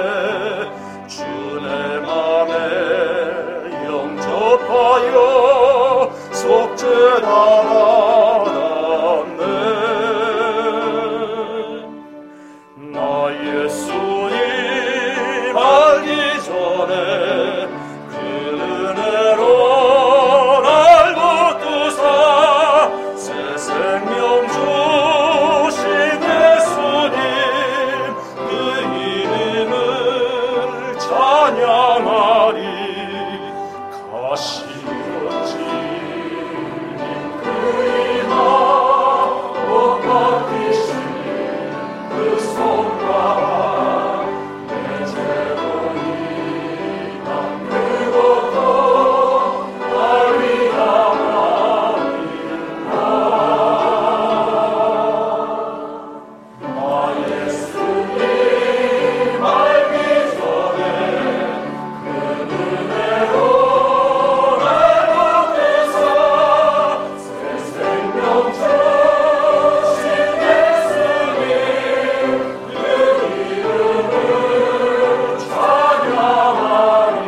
주내 맘에 영접하여 속죄 받았네. 나 예수님 알기 전에 그 은혜로 날 붙드사 새 생명 주신 예수님 그 이름을 찬양하리. 가시었지 그 이마 못 박히신 그 손가락 내 죄로니 난 그것도 날 위하나이다. 나 예수님 알기 전에 그 은혜로 날 붙드사 새 생명 주신 예수님 그 이름을 찬양하리.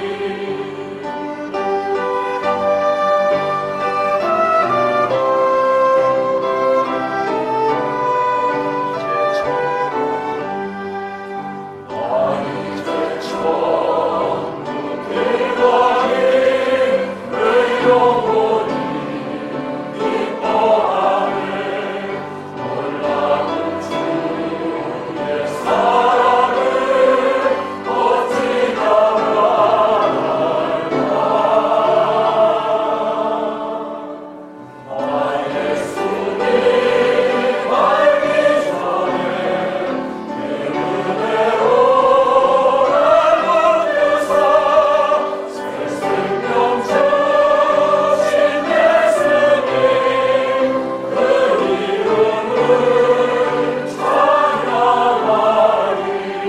이제 천국 길거리 내 영혼이 기뻐하네. 놀라운 주의 사랑을 어찌 다 말할까. 나 예수님 알기 전에 그 은혜로 날 붙드사 새 생명 주신 예수님 그 이름을 찬양하리.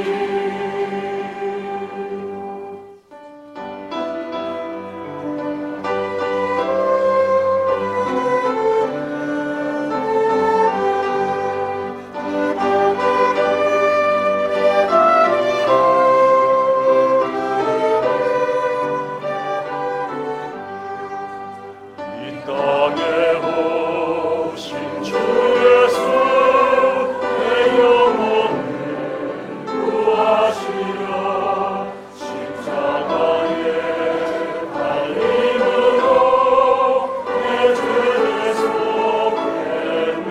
이 땅에 오신 주 예수 내 영혼을 구하시려 십자가의 달림으로 내 죄를 속했네.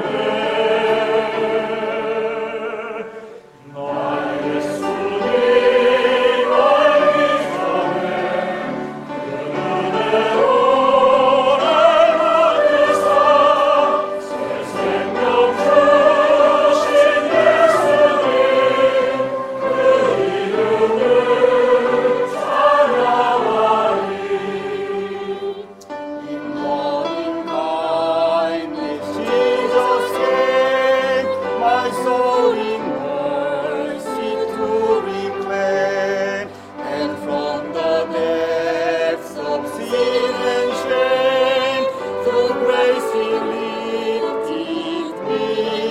나 예수님 알기 전에 그 은혜로 날 붙드사 새 생명 주신 예수님 그 이름을 찬양하리. In loving kindness, Jesus came, my soul in mercy to reclaim, and from the depths of sin and shame, through grace He lifted me.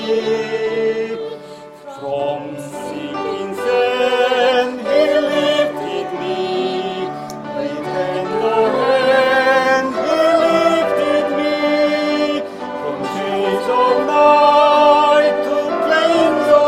From sinking sand He lifted me, with tender hand He lifted me, from chains of night to plains of light. Oh, praise His name, praise His name. From sinking sand He lifted me, with tender hand He lifted me, from chains of night to plains of light. Oh, praise His name.